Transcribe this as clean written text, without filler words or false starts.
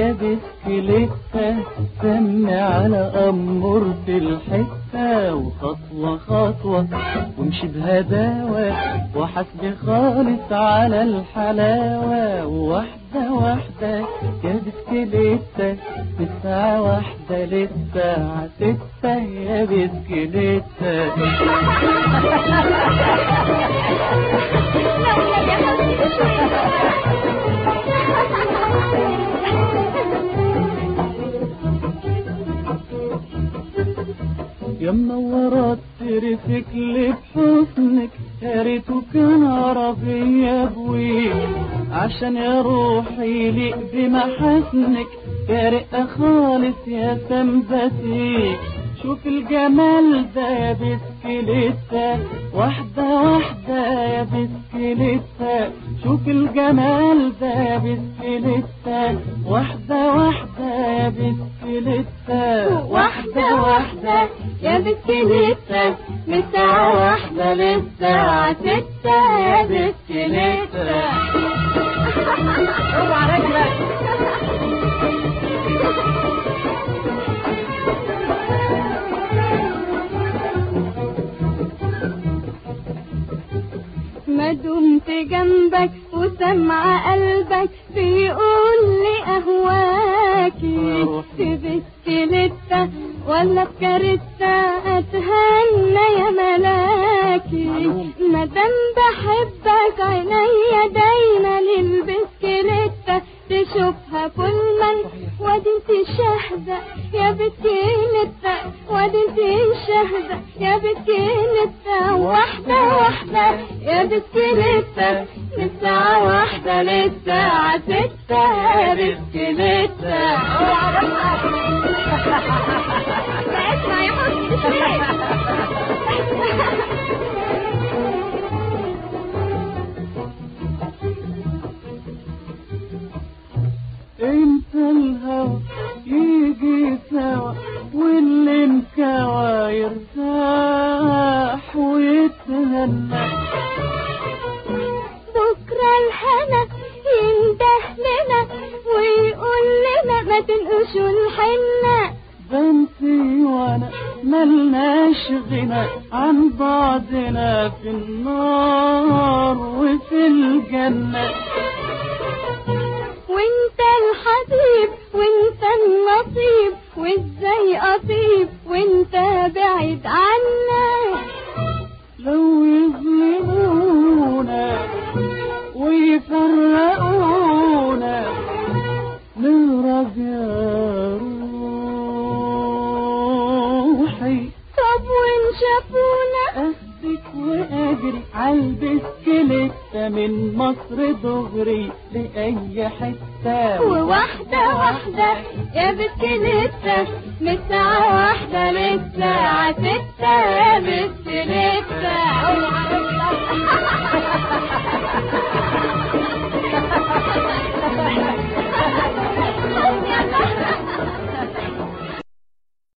يا بسكليتة، سمي على أمور في الحتة، وخطوة خطوة وامشي بهداوة، وحسبي خالص على الحلاوة، واحدة واحدة يا بسكليتة، من الساعة 1 للساعة 6 يا بسكليتة. يا منورة ترفكلي بحسنك، يا ريته كان عربية بويك، عشان يا روحي يليق بمحاسنك، يا رقة خالص يا سمبتيك. شوف الجمال ده يا بسكليتة، واحدة واحدة يا بسكليتة، شوف الجمال ده يا بسكليتة، واحدة واحدة يا بسكليتة، واحدة واحدة يا بسكليتة، من الساعة 1 للساعة 6 يا بسكليتة. اوعى رجلك. ما دمت جنبك وسمع قلبك بيقول لي اهواكي، في بسكليتة ولا في كاريتا اتهنى يا ملاكي. مادام بحبك عينيا دايما للبسكليتة تشوفها كل من، وادي انت شاهدة يا بسكليتة، وادي انت شاهدة يا بسكليتة. واحدة واحدة يا بسكليتة، من الساعة 1 للساعة 6 يا بسكليتة. اسمع يا حسني. انت الهوى يجي سوا، واللي انكوى يرتاح ويتهنى، بكرة الهنا ينده لنا ويقول لنا ما تنقشوا الحنة. بنتي وانا ملناش غنى عن بعضنا، في النار وفي الجنة. وانت الحبيب وانت النصيب، وازاي اطيب وانت بعيد عنا. لو يظلمونا ويفرقونا نهرب يا روحي. طب وان شافونا اخدك واجري عالبسكليتة، من مصر دغري لأي حتة، وواحدة واحدة يا بسكليتة، من الساعة 1 للساعة 6 يا بسكليتة.